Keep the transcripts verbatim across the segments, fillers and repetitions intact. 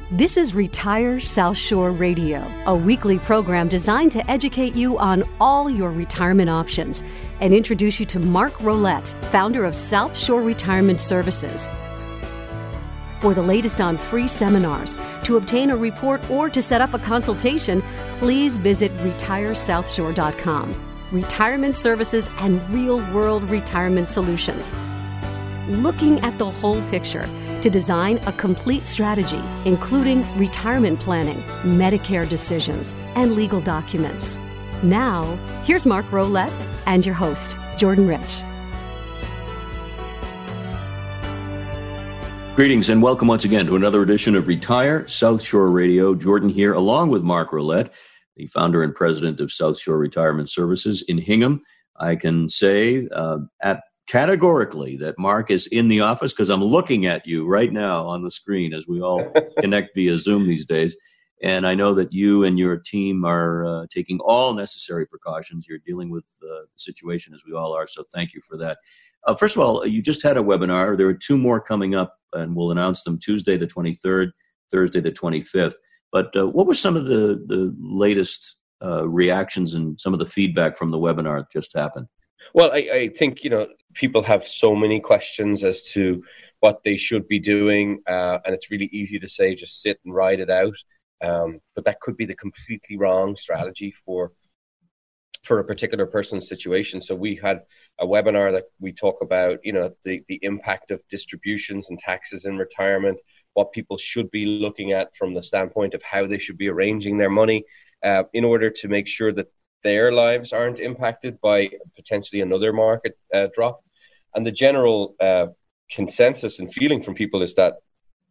This is Retire South Shore Radio, a weekly program designed to educate you on all your retirement options and introduce you to Mark Rolette, founder of South Shore Retirement Services. For the latest on free seminars, to obtain a report, or to set up a consultation, please visit retire south shore dot com. Retirement services and real-world retirement solutions. Looking at the whole picture to design a complete strategy, including retirement planning, Medicare decisions, and legal documents. Now, here's Mark Rolette and your host, Jordan Rich. Greetings and welcome once again to another edition of Retire South Shore Radio. Jordan here, along with Mark Rolette, the founder and president of South Shore Retirement Services in Hingham. I can say uh, at categorically that Mark is in the office because I'm looking at you right now on the screen as we all connect via Zoom these days. And I know that you and your team are uh, taking all necessary precautions. You're dealing with uh, the situation as we all are. So thank you for that. Uh, first of all, you just had a webinar. There are two more coming up, and we'll announce them Tuesday the twenty-third, Thursday the twenty-fifth. But uh, what were some of the, the latest uh, reactions and some of the feedback from the webinar that just happened? Well, I, I think, you know, people have so many questions as to what they should be doing, uh, and it's really easy to say just sit and ride it out. Um, but that could be the completely wrong strategy for for a particular person's situation. So we had a webinar that we talk about, you know, the, the impact of distributions and taxes in retirement, what people should be looking at from the standpoint of how they should be arranging their money uh, in order to make sure that their lives aren't impacted by potentially another market uh, drop. And the general uh, consensus and feeling from people is that,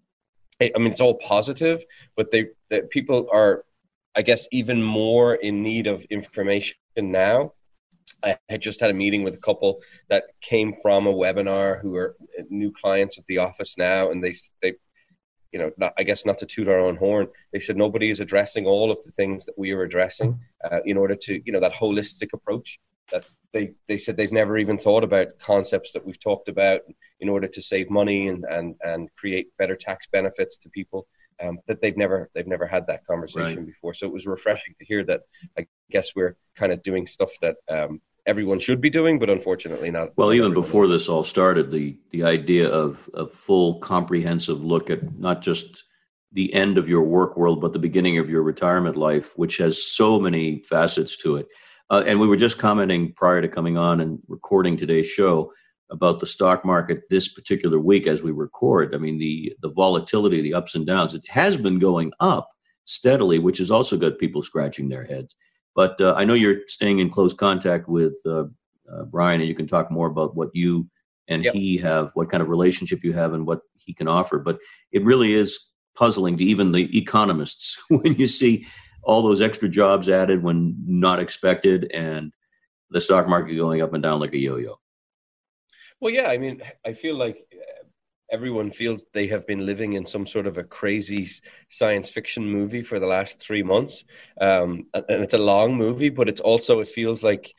I mean, it's all positive, but they that people are, I guess, even more in need of information now. I had just had a meeting with a couple that came from a webinar who are new clients of the office now, and they they you know, not, I guess not to toot our own horn, they said nobody is addressing all of the things that we are addressing uh, in order to, you know, that holistic approach that they, they said they've never even thought about concepts that we've talked about in order to save money and, and, and create better tax benefits to people, um, that they've never, they've never had that conversation right. before. So it was refreshing to hear that. I guess we're kind of doing stuff that, um, everyone should be doing, but unfortunately not. Well, not even everyone. Before this all started, the the idea of a full comprehensive look at not just the end of your work world, but the beginning of your retirement life, which has so many facets to it. Uh, and we were just commenting prior to coming on and recording today's show about the stock market this particular week as we record. I mean, the the volatility, the ups and downs, it has been going up steadily, which has also got people scratching their heads. But uh, I know you're staying in close contact with uh, uh, Brian, and you can talk more about what you and yep. he have, what kind of relationship you have and what he can offer. But it really is puzzling to even the economists when you see all those extra jobs added when not expected and the stock market going up and down like a yo-yo. Well, yeah, I mean, I feel like everyone feels they have been living in some sort of a crazy science fiction movie for the last three months. Um, and it's a long movie, but it's also, it feels like,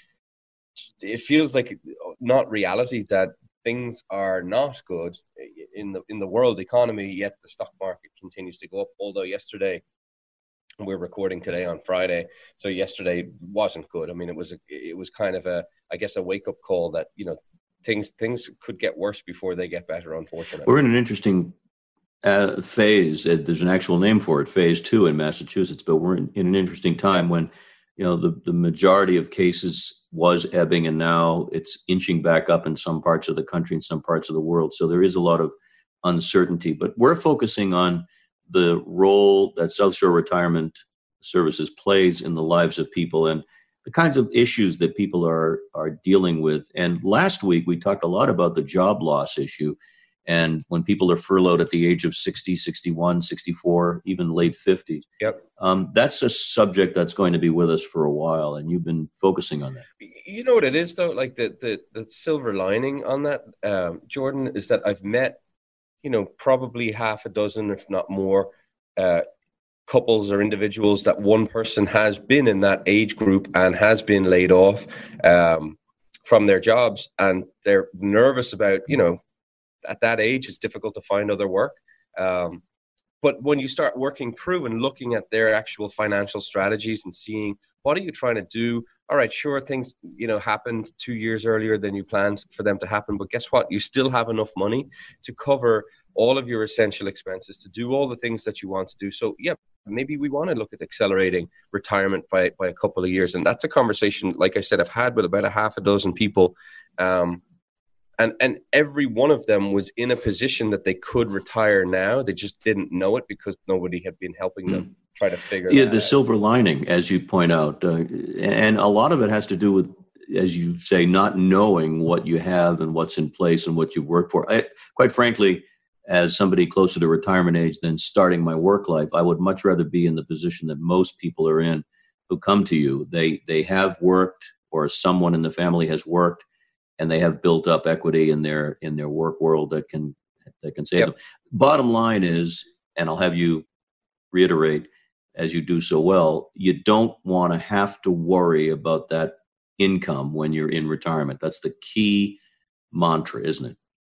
it feels like not reality that things are not good in the, in the world economy, yet the stock market continues to go up. Although yesterday, we're recording today on Friday, so yesterday wasn't good. I mean, it was, a, it was kind of a, I guess, a wake up call that, you know, Things things could get worse before they get better, unfortunately. We're in an interesting uh, phase. Uh, there's an actual name for it, phase two in Massachusetts, but we're in, in an interesting time when, you know, the, the majority of cases was ebbing and now it's inching back up in some parts of the country and some parts of the world. So there is a lot of uncertainty, but we're focusing on the role that South Shore Retirement Services plays in the lives of people and the kinds of issues that people are are dealing with. And last week, we talked a lot about the job loss issue. And when people are furloughed at the age of sixty, sixty-one, sixty-four, even late fifties, yep. um, that's a subject that's going to be with us for a while. And you've been focusing on that. You know what it is, though? Like the the, the silver lining on that, um, Jordan, is that I've met, you know, probably half a dozen, if not more, uh, couples or individuals that one person has been in that age group and has been laid off um, from their jobs. And they're nervous about, you know, at that age, it's difficult to find other work. Um, but when you start working through and looking at their actual financial strategies and seeing what are you trying to do? All right, sure, things, you know, happened two years earlier than you planned for them to happen. But guess what? You still have enough money to cover all of your essential expenses, to do all the things that you want to do. So, yeah, maybe we want to look at accelerating retirement by, by a couple of years. And that's a conversation, like I said, I've had with about a half a dozen people. Um, and, and every one of them was in a position that they could retire now. They just didn't know it because nobody had been helping them. Mm. Try to figure yeah that the out. Silver lining, as you point out, uh, and a lot of it has to do with, as you say, not knowing what you have and what's in place and what you've worked for. I, quite frankly, as somebody closer to retirement age than starting my work life, I would much rather be in the position that most people are in who come to you. They they have worked, or someone in the family has worked, and they have built up equity in their in their work world that can that can save yep. them. Bottom line is, and I'll have you reiterate, as you do so well, you don't want to have to worry about that income when you're in retirement. That's the key mantra, isn't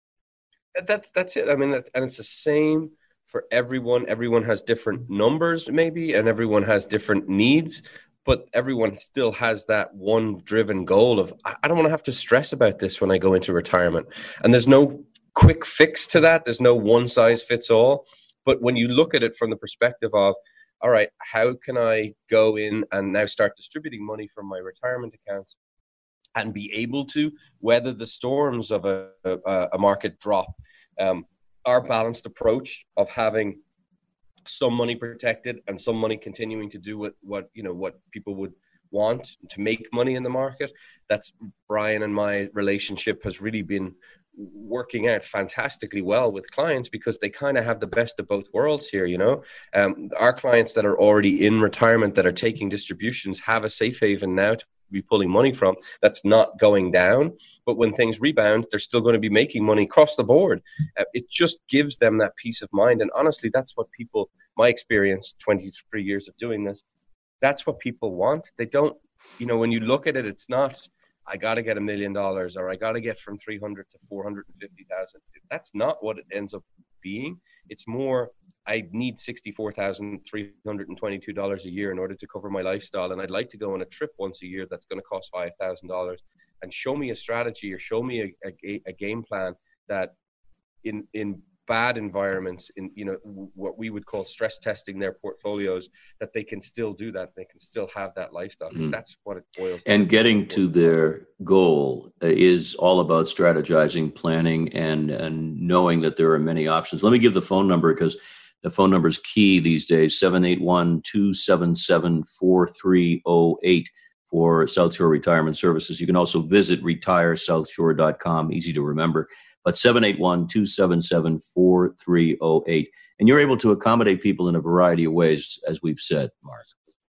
it? That's that's it. I mean, and it's the same for everyone. Everyone has different numbers, maybe, and everyone has different needs, but everyone still has that one driven goal of, I don't want to have to stress about this when I go into retirement. And there's no quick fix to that. There's no one size fits all. But when you look at it from the perspective of, all right, how can I go in and now start distributing money from my retirement accounts and be able to weather the storms of a, a, a market drop? Um, our balanced approach of having some money protected and some money continuing to do what, what you know what people would want to make money in the market. That's Brian and my relationship has really been working out fantastically well with clients because they kind of have the best of both worlds here. You know, um, our clients that are already in retirement that are taking distributions have a safe haven now to be pulling money from that's not going down. But when things rebound, they're still going to be making money across the board. Uh, it just gives them that peace of mind. And honestly, that's what people, my experience, twenty-three years of doing this, that's what people want. They don't, you know, when you look at it, it's not, I got to get a million dollars or I got to get from three hundred to four hundred fifty thousand. That's not what it ends up being. It's more, I need sixty-four thousand three hundred twenty-two dollars a year in order to cover my lifestyle. And I'd like to go on a trip once a year that's going to cost five thousand dollars, and show me a strategy or show me a, a, a game plan that in, in bad environments, in, you know, what we would call stress testing their portfolios, that they can still do that. They can still have that lifestyle. Mm. That's what it boils down to. And getting to their goal is all about strategizing, planning, and, and knowing that there are many options. Let me give the phone number because the phone number is key these days, seven eight one, two seven seven, four three zero eight for South Shore Retirement Services. You can also visit retire south shore dot com, easy to remember, but seven eight one, two seven seven, four three zero eight. And you're able to accommodate people in a variety of ways, as we've said, Mark.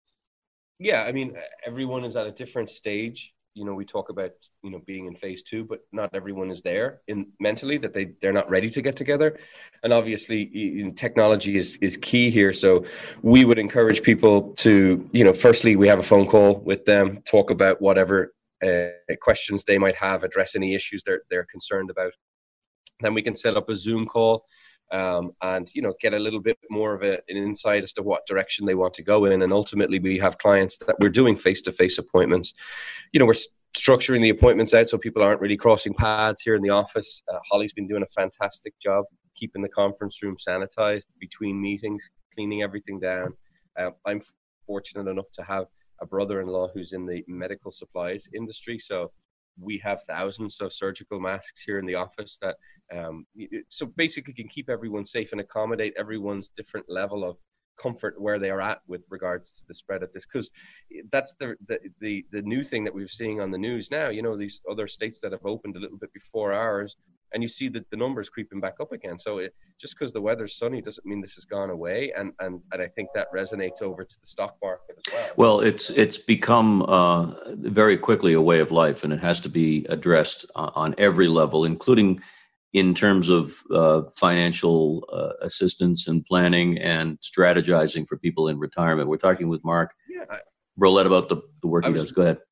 Yeah, I mean, everyone is at a different stage. You know, we talk about, you know, being in phase two, but not everyone is there in mentally that they, they're not ready to get together. And obviously you know, technology is, is key here. So we would encourage people to, you know, firstly, we have a phone call with them, talk about whatever uh, questions they might have, address any issues they're, they're concerned about. Then we can set up a Zoom call um, and, you know, get a little bit more of a, an insight as to what direction they want to go in. And ultimately, we have clients that we're doing face-to-face appointments. You know, we're structuring the appointments out so people aren't really crossing paths here in the office. Uh, Holly's been doing a fantastic job keeping the conference room sanitized between meetings, cleaning everything down. Uh, I'm fortunate enough to have a brother-in-law who's in the medical supplies industry. So we have thousands of surgical masks here in the office that, um, so basically can keep everyone safe and accommodate everyone's different level of comfort where they are at with regards to the spread of this. Because that's the, the, the, the new thing that we're seeing on the news now, you know, these other states that have opened a little bit before ours, and you see that the numbers creeping back up again. So it, just because the weather's sunny doesn't mean this has gone away. And, and, and I think that resonates over to the stock market as well. Well, it's it's become uh, very quickly a way of life, and it has to be addressed on, on every level, including in terms of uh, financial uh, assistance and planning and strategizing for people in retirement. We're talking with Mark yeah, I, Rolette about the, the work he was, does. Go ahead.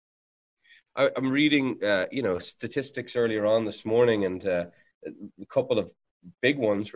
I, I'm reading, uh, you know, statistics earlier on this morning, and uh, a couple of big ones were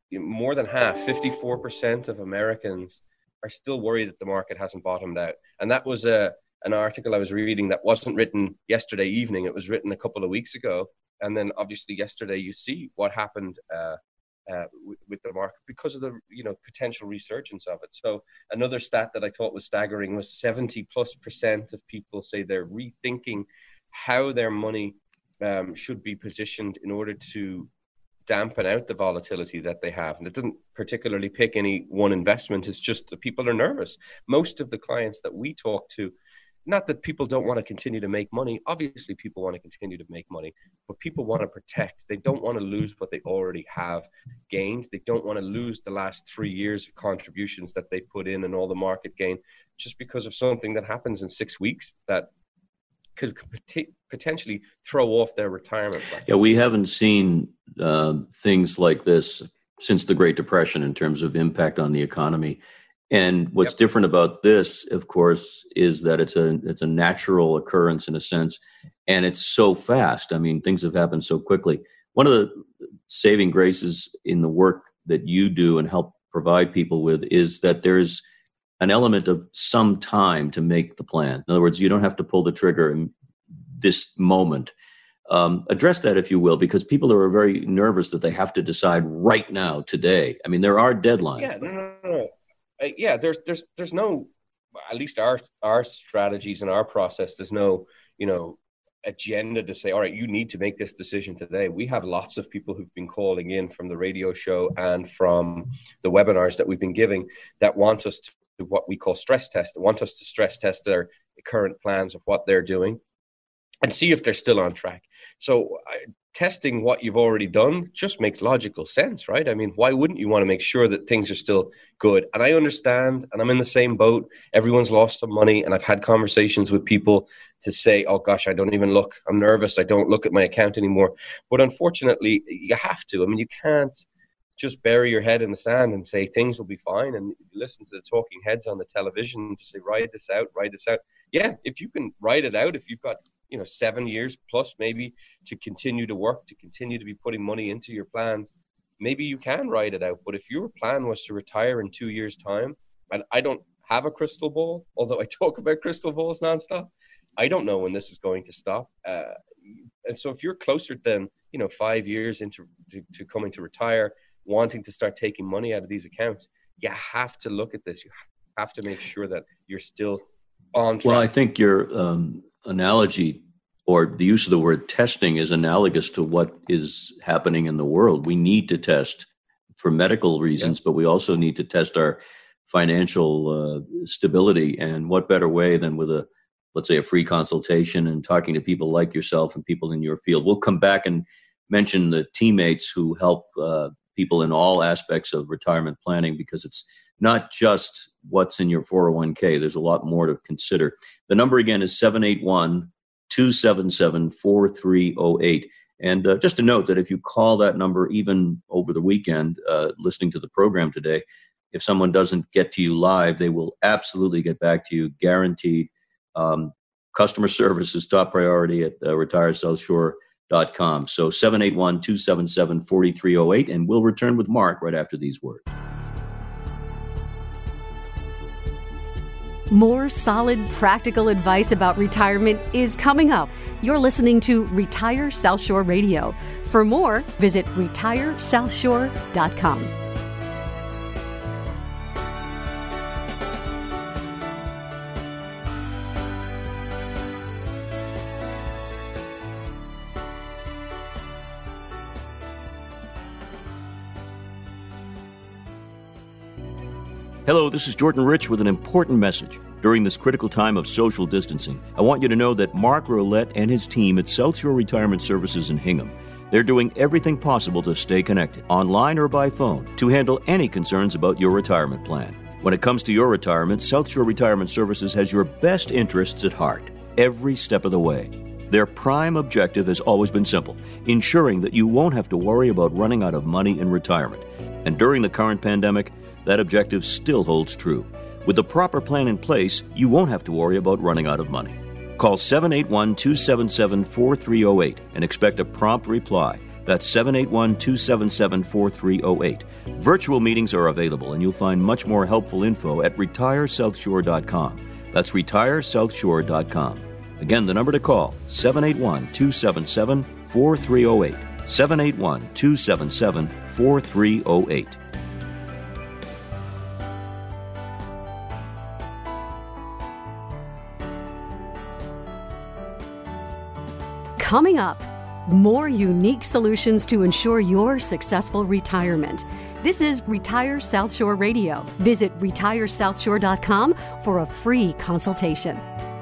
more than half, fifty-four percent of Americans are still worried that the market hasn't bottomed out. And that was a, an article I was reading that wasn't written yesterday evening. It was written a couple of weeks ago. And then obviously yesterday you see what happened uh, uh, with, with the market because of the, you know, potential resurgence of it. So another stat that I thought was staggering was seventy plus percent of people say they're rethinking how their money um, should be positioned in order to dampen out the volatility that they have. And it doesn't particularly pick any one investment. It's just that people are nervous. Most of the clients that we talk to, not that people don't want to continue to make money. Obviously, people want to continue to make money, but people want to protect. They don't want to lose what they already have gained. They don't want to lose the last three years of contributions that they put in and all the market gain just because of something that happens in six weeks that could potentially throw off their retirement plan. Yeah, we haven't seen uh, things like this since the Great Depression in terms of impact on the economy. And what's yep. different about this, of course, is that it's a it's a natural occurrence in a sense, and it's so fast. I mean, things have happened so quickly. One of the saving graces in the work that you do and help provide people with is that there's an element of some time to make the plan. In other words, you don't have to pull the trigger in this moment. Um, address that, if you will, because people are very nervous that they have to decide right now, today. I mean, there are deadlines. Yeah, no, no, no. Uh, yeah, there's, there's, there's no, at least our, our strategies and our process, there's no, you know, agenda to say, all right, you need to make this decision today. We have lots of people who've been calling in from the radio show and from the webinars that we've been giving that want us to what we call stress test, that want us to stress test their current plans of what they're doing and see if they're still on track. So uh, testing what you've already done just makes logical sense, right? I mean, why wouldn't you want to make sure that things are still good? And I understand, and I'm in the same boat. Everyone's lost some money, and I've had conversations with people to say, oh gosh, I don't even look. I'm nervous. I don't look at my account anymore. But unfortunately, you have to. I mean, you can't just bury your head in the sand and say things will be fine and listen to the talking heads on the television to say, ride this out, ride this out. Yeah, if you can ride it out, if you've got, you know, seven years plus maybe to continue to work, to continue to be putting money into your plans, maybe you can ride it out. But if your plan was to retire in two years' time, and I don't have a crystal ball, although I talk about crystal balls nonstop, I don't know when this is going to stop. Uh, and so if you're closer than, you know, five years into to, to coming to retire, wanting to start taking money out of these accounts, you have to look at this. You have to make sure that you're still on track. Well, I think your um, analogy or the use of the word testing is analogous to what is happening in the world. We need to test for medical reasons, yeah. but we also need to test our financial uh, stability. And what better way than with a, let's say, a free consultation and talking to people like yourself and people in your field. We'll come back and mention the teammates who help uh, people in all aspects of retirement planning, because it's not just what's in your four oh one k. There's a lot more to consider. The number again is seven eight one, two seven seven, four three oh eight. And uh, just a note that if you call that number even over the weekend, uh, listening to the program today, if someone doesn't get to you live, they will absolutely get back to you, guaranteed. Um, customer service is top priority at uh, retire south shore dot com. So seven eight one, two seven seven, four three oh eight, and we'll return with Mark right after these words. More solid, practical advice about retirement is coming up. You're listening to Retire South Shore Radio. For more, visit retire south shore dot com. Hello, this is Jordan Rich with an important message. During this critical time of social distancing, I want you to know that Mark Rolette and his team at South Shore Retirement Services in Hingham, they're doing everything possible to stay connected, online or by phone, to handle any concerns about your retirement plan. When it comes to your retirement, South Shore Retirement Services has your best interests at heart, every step of the way. Their prime objective has always been simple, ensuring that you won't have to worry about running out of money in retirement. And during the current pandemic, that objective still holds true. With the proper plan in place, you won't have to worry about running out of money. Call seven eight one, two seven seven, four three oh eight and expect a prompt reply. That's seven eight one, two seven seven, four three zero eight. Virtual meetings are available, and you'll find much more helpful info at retire south shore dot com. That's retire south shore dot com. Again, the number to call, seven eight one, two seven seven, four three zero eight. seven eight one, two seven seven, four three zero eight. Coming up, more unique solutions to ensure your successful retirement. This is Retire South Shore Radio. Visit retire south shore dot com for a free consultation.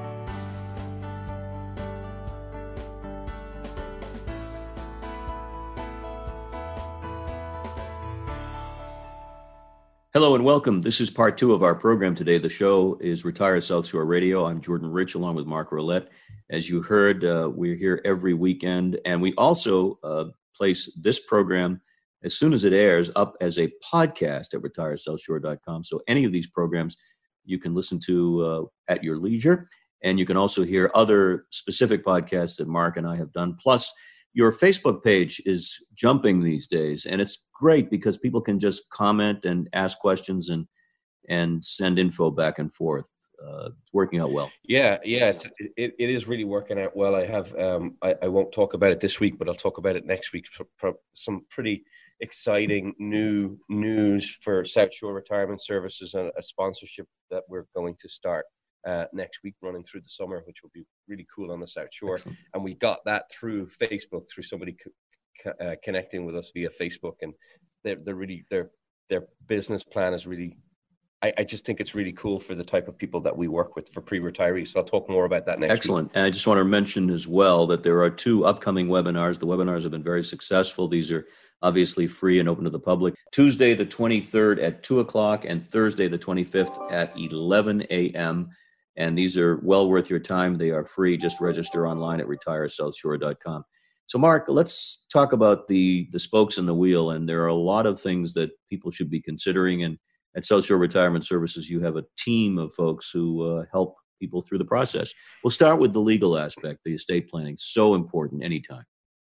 Hello and welcome. This is part two of our program today. The show is Retire South Shore Radio. I'm Jordan Rich along with Mark Roulette. As you heard, uh, we're here every weekend, and we also uh, place this program as soon as it airs up as a podcast at retire south shore dot com. So any of these programs you can listen to uh, at your leisure, and you can also hear other specific podcasts that Mark and I have done. Plus, your Facebook page is jumping these days, and it's great because people can just comment and ask questions and and send info back and forth. Uh, it's working out well. Yeah, yeah, it's, it it is really working out well. I have um, I, I won't talk about it this week, but I'll talk about it next week. Some pretty exciting new news for South Shore Retirement Services and a sponsorship that we're going to start uh, next week, running through the summer, which will be really cool on the South Shore. Excellent. And we got that through Facebook, through somebody co- uh, connecting with us via Facebook, and they're they're really their their business plan is really. I, I just think it's really cool for the type of people that we work with for pre-retirees. So I'll talk more about that next Excellent. week. And I just want to mention as well that there are two upcoming webinars. The webinars have been very successful. These are obviously free and open to the public. Tuesday, the twenty-third at two o'clock and Thursday, the twenty-fifth at eleven a.m. And these are well worth your time. They are free. Just register online at retire south shore dot com. So, Mark, let's talk about the, the spokes in the wheel. And there are a lot of things that people should be considering. And at South Shore Retirement Services, you have a team of folks who uh, help people through the process. We'll start with the legal aspect, the estate planning. So important anytime.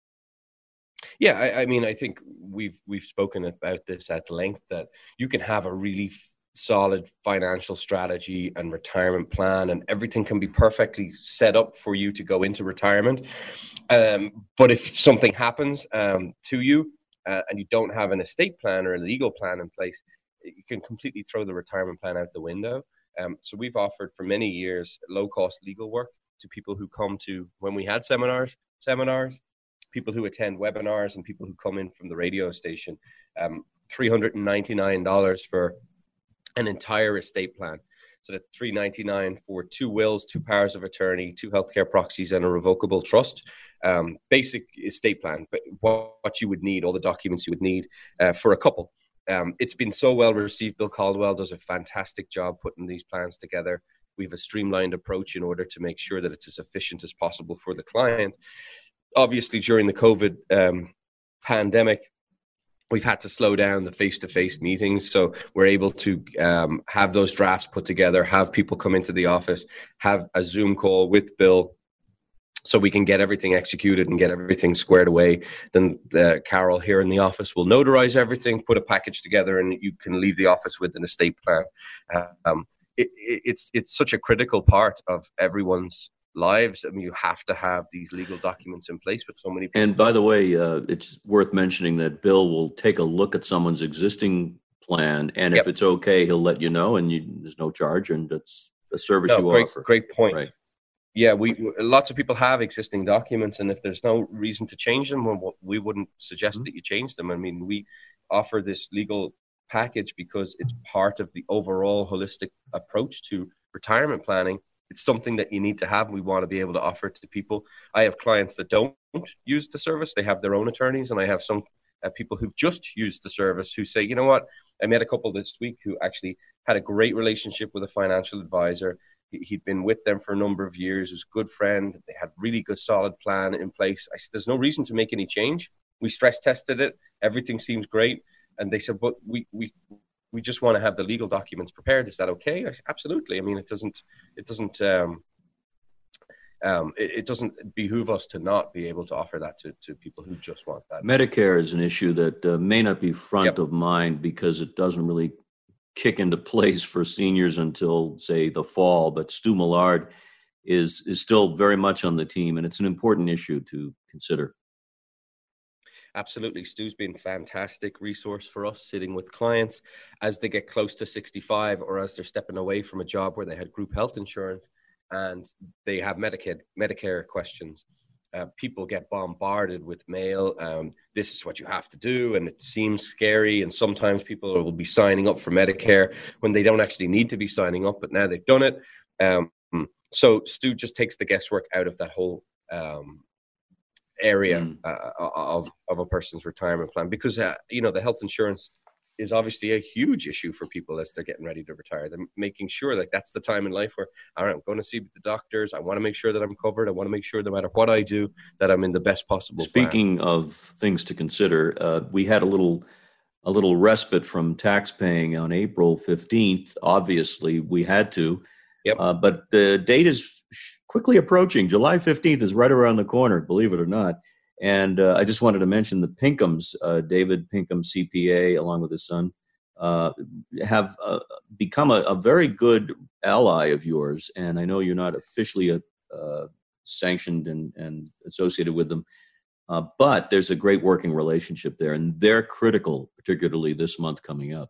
Yeah, I, I mean, I think we've we've spoken about this at length, that you can have a really f- solid financial strategy and retirement plan, and everything can be perfectly set up for you to go into retirement. Um, but if something happens um, to you uh, and you don't have an estate plan or a legal plan in place, you can completely throw the retirement plan out the window. Um, so we've offered for many years low-cost legal work to people who come to, when we had seminars, seminars, people who attend webinars, and people who come in from the radio station, um, three hundred ninety-nine dollars for an entire estate plan. So that's three hundred ninety-nine dollars for two wills, two powers of attorney, two healthcare proxies, and a revocable trust. Um, basic estate plan, but what, what you would need, all the documents you would need uh, for a couple. Um, it's been so well received. Bill Caldwell does a fantastic job putting these plans together. We have a streamlined approach in order to make sure that it's as efficient as possible for the client. Obviously, during the COVID um, pandemic, we've had to slow down the face-to-face meetings. So we're able to um, have those drafts put together, have people come into the office, have a Zoom call with Bill, so we can get everything executed and get everything squared away. Then uh, Carol here in the office will notarize everything, put a package together, and you can leave the office with an estate plan. Um, it, it, it's it's such a critical part of everyone's lives. I mean, you have to have these legal documents in place with so many people. And by the way, uh, it's worth mentioning that Bill will take a look at someone's existing plan, and if yep. it's okay, he'll let you know, and you, there's no charge, and it's a service no, you great, offer. Great point. Right. Yeah, we lots of people have existing documents, and if there's no reason to change them, well, we wouldn't suggest mm-hmm. that you change them. I mean, we offer this legal package because it's part of the overall holistic approach to retirement planning. It's something that you need to have. We want to be able to offer it to people. I have clients that don't use the service. They have their own attorneys, and I have some uh, people who've just used the service who say, you know what, I met a couple this week who actually had a great relationship with a financial advisor. He'd been with them for a number of years, was a good friend. They had really good, solid plan in place. I said, there's no reason to make any change. We stress tested it. Everything seems great. And they said, but we we we just want to have the legal documents prepared. Is that okay? I said, absolutely. I mean, it doesn't, it doesn't, um, um, it, it doesn't behoove us to not be able to offer that to, to people who just want that. Medicare is an issue that uh, may not be front yep. of mind because it doesn't really kick into place for seniors until, say, the fall. But Stu Millard is is still very much on the team, and it's an important issue to consider. Absolutely. Stu's been a fantastic resource for us, sitting with clients as they get close to sixty-five or as they're stepping away from a job where they had group health insurance and they have Medicaid, Medicare questions. Uh, people get bombarded with mail. Um, this is what you have to do. And it seems scary. And sometimes people will be signing up for Medicare when they don't actually need to be signing up, but now they've done it. Um, so Stu just takes the guesswork out of that whole um area mm. uh, of of a person's retirement plan, because uh, you know the health insurance is obviously a huge issue for people as they're getting ready to retire. They're making sure like that's the time in life where, all right, I'm going to see the doctors. I want to make sure that I'm covered. I want to make sure no matter what I do that I'm in the best possible Speaking plan. of things to consider, uh, we had a little a little respite from tax paying on April fifteenth. Obviously, we had to. Yep. Uh, but the date is quickly approaching. July fifteenth is right around the corner, believe it or not. And uh, I just wanted to mention the Pinkhams, uh, David Pinkham, C P A, along with his son, uh, have uh, become a, a very good ally of yours. And I know you're not officially a, uh, sanctioned and, and associated with them, uh, but there's a great working relationship there. And they're critical, particularly this month coming up.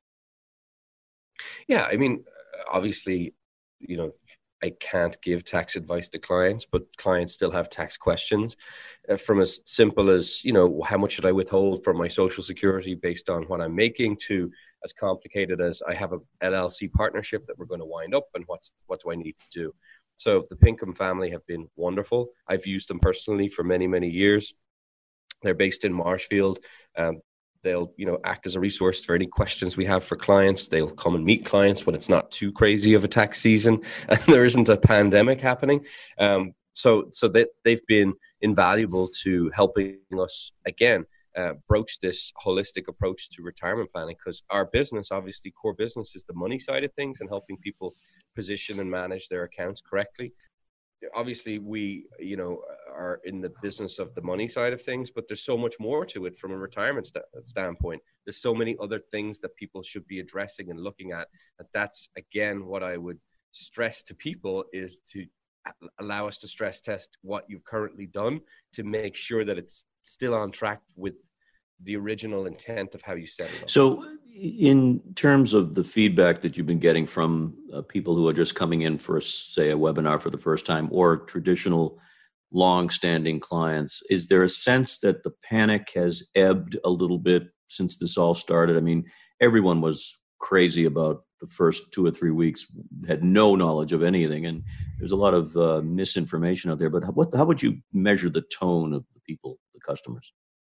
Yeah, I mean, obviously, you know, I can't give tax advice to clients, but clients still have tax questions uh, from as simple as, you know, how much should I withhold from my Social Security based on what I'm making, to as complicated as I have a L L C partnership that we're going to wind up and what's what do I need to do? So the Pinkham family have been wonderful. I've used them personally for many, many years. They're based in Marshfield. Um, They'll, you know, act as a resource for any questions we have for clients. They'll come and meet clients when it's not too crazy of a tax season and there isn't a pandemic happening. Um, so, so that they've been invaluable to helping us again uh, broach this holistic approach to retirement planning, because our business, obviously, core business is the money side of things and helping people position and manage their accounts correctly. Obviously, we, you know, are in the business of the money side of things, but there's so much more to it from a retirement st- standpoint. There's so many other things that people should be addressing and looking at. That that's, again, what I would stress to people is to allow us to stress test what you've currently done to make sure that it's still on track with the original intent of how you set it up. So in terms of the feedback that you've been getting from uh, people who are just coming in for, a, say, a webinar for the first time, or traditional long-standing clients, is there a sense that the panic has ebbed a little bit since this all started? I mean, everyone was crazy about the first two or three weeks, had no knowledge of anything, and there's a lot of uh, misinformation out there. But what, how would you measure the tone of the people, the customers?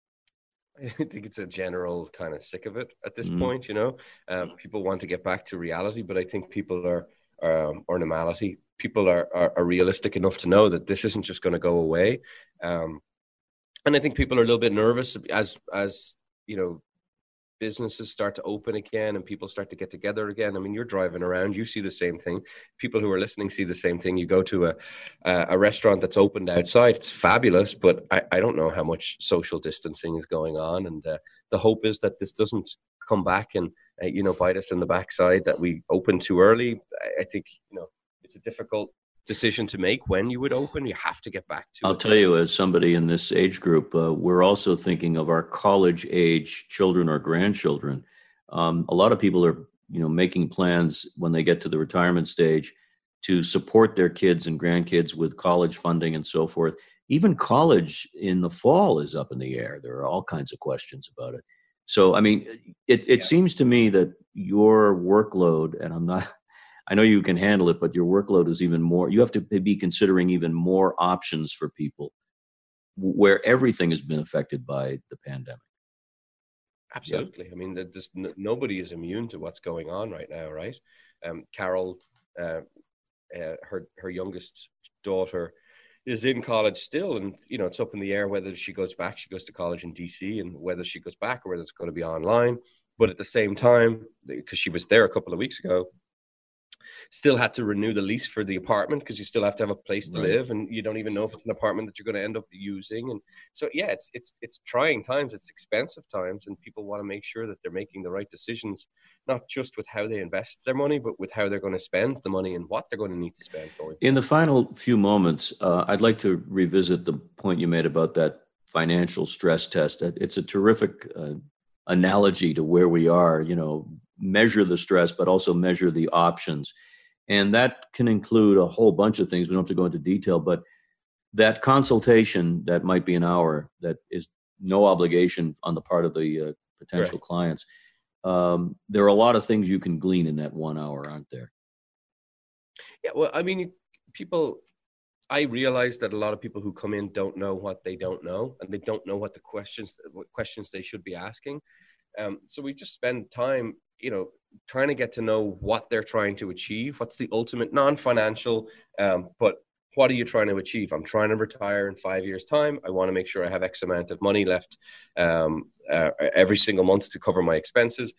I think it's a general kind of sick of it at this Mm. point, you know. Um, people want to get back to reality, but I think people are, um, or normality, people are, are, are realistic enough to know that this isn't just going to go away. Um, and I think people are a little bit nervous as, as you know, businesses start to open again and people start to get together again. I mean, you're driving around, you see the same thing. People who are listening see the same thing. You go to a a, a restaurant that's opened outside, it's fabulous, but I, I don't know how much social distancing is going on. And uh, the hope is that this doesn't come back and, uh, you know, bite us in the backside, that we open too early. I, I think, you know, it's a difficult decision to make when you would open. You have to get back to I'll it. tell you, as somebody in this age group, uh, we're also thinking of our college age children or grandchildren. Um, a lot of people are, you know, making plans when they get to the retirement stage to support their kids and grandkids with college funding and so forth. Even college in the fall is up in the air. There are all kinds of questions about it. So, I mean, it, it Yeah. seems to me that your workload, and I'm not, I know you can handle it, but your workload is even more. You have to be considering even more options for people where everything has been affected by the pandemic. Absolutely. I mean, this, nobody is immune to what's going on right now, right? Um, Carol, uh, uh, her her youngest daughter, is in college still, and you know it's up in the air whether she goes back. She goes to college in D C, and whether she goes back or whether it's going to be online. But at the same time, because she was there a couple of weeks ago, still had to renew the lease for the apartment because you still have to have a place to Right. live, and you don't even know if it's an apartment that you're going to end up using. And so, yeah, it's it's it's trying times, it's expensive times, and people want to make sure that they're making the right decisions, not just with how they invest their money, but with how they're going to spend the money and what they're going to need to spend going. In the final few moments, uh, I'd like to revisit the point you made about that financial stress test. It's a terrific uh, analogy to where we are, you know, measure the stress, but also measure the options. And that can include a whole bunch of things. We don't have to go into detail, but that consultation that might be an hour, that is no obligation on the part of the uh, potential Right. clients. Um, there are a lot of things you can glean in that one hour, aren't there? Yeah, well, I mean, people, I realize that a lot of people who come in don't know what they don't know, and they don't know what the questions, what questions they should be asking. Um, so we just spend time, you know, trying to get to know what they're trying to achieve. What's the ultimate non-financial, um, but what are you trying to achieve? I'm trying to retire in five years' time. I want to make sure I have X amount of money left um, uh, every single month to cover my expenses.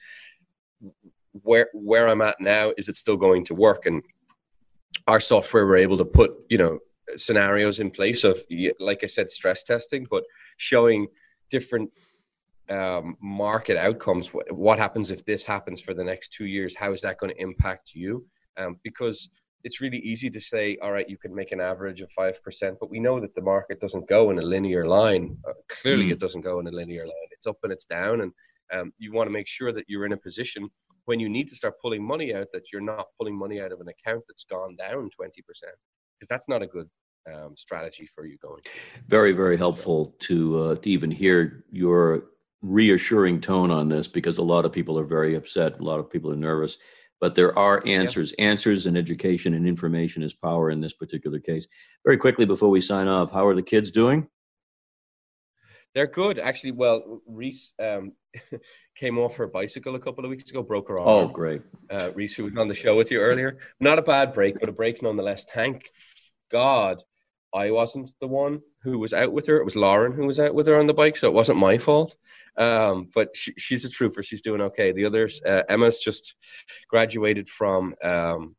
Where where I'm at now, is it still going to work? And our software, we're able to put, you know, scenarios in place of, like I said, stress testing, but showing different um, market outcomes. What, what happens if this happens for the next two years? How is that going to impact you? Um, because it's really easy to say, all right, you can make an average of five percent, but we know that the market doesn't go in a linear line. Uh, clearly, mm. it doesn't go in a linear line. It's up and it's down. And um, you want to make sure that you're in a position when you need to start pulling money out, that you're not pulling money out of an account that's gone down twenty percent, because that's not a good um, strategy for you going forward. Very, very helpful to, uh, to even hear your reassuring tone on this, because a lot of people are very upset. A lot of people are nervous. But there are answers. Yeah. Answers and education and information is power in this particular case. Very quickly before we sign off, how are the kids doing? They're good, actually. Well, Reese um, came off her bicycle a couple of weeks ago, broke her arm. Oh, great. Uh, Reese, who was on the show with you earlier. Not a bad break, but a break nonetheless. Thank God I wasn't the one who was out with her. It was Lauren who was out with her on the bike, so it wasn't my fault. Um, but she, she's a trooper. She's doing okay. The others, uh, Emma's just graduated from um,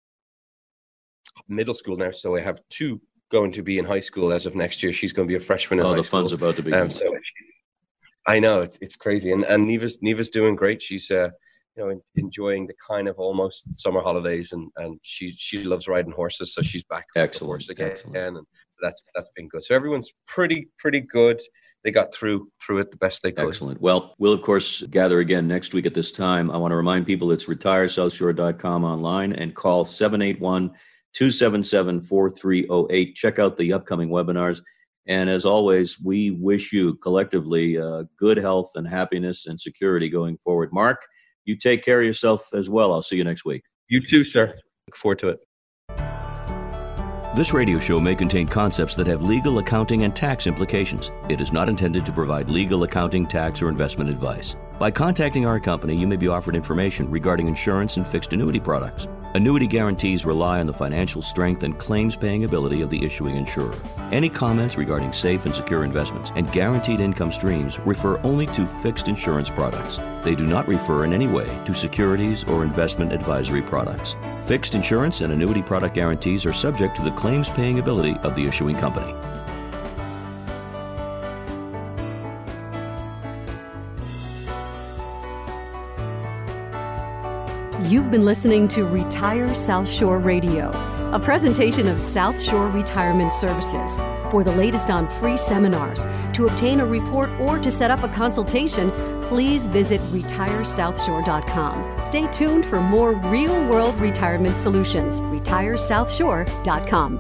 middle school now, so I have two going to be in high school as of next year. She's going to be a freshman in oh, high the school. fun's about to begin. Um, so I know it, it's crazy, and and Neva's Neva's doing great. She's uh, you know enjoying the kind of almost summer holidays, and and she she loves riding horses, so she's back on the horse again, Excellent. and that's that's been good. So everyone's pretty pretty good. They got through through it the best they could. Excellent. Well, we'll, of course, gather again next week at this time. I want to remind people it's retire south shore dot com online and call seven eight one, two seven seven, four three zero eight. Check out the upcoming webinars. And as always, we wish you collectively uh, good health and happiness and security going forward. Mark, you take care of yourself as well. I'll see you next week. You too, sir. Look forward to it. This radio show may contain concepts that have legal, accounting, and tax implications. It is not intended to provide legal, accounting, tax, or investment advice. By contacting our company, you may be offered information regarding insurance and fixed annuity products. Annuity guarantees rely on the financial strength and claims-paying ability of the issuing insurer. Any comments regarding safe and secure investments and guaranteed income streams refer only to fixed insurance products. They do not refer in any way to securities or investment advisory products. Fixed insurance and annuity product guarantees are subject to the claims-paying ability of the issuing company. You've been listening to Retire South Shore Radio, a presentation of South Shore Retirement Services. For the latest on free seminars, to obtain a report, or to set up a consultation, please visit retire south shore dot com. Stay tuned for more real-world retirement solutions. retire south shore dot com.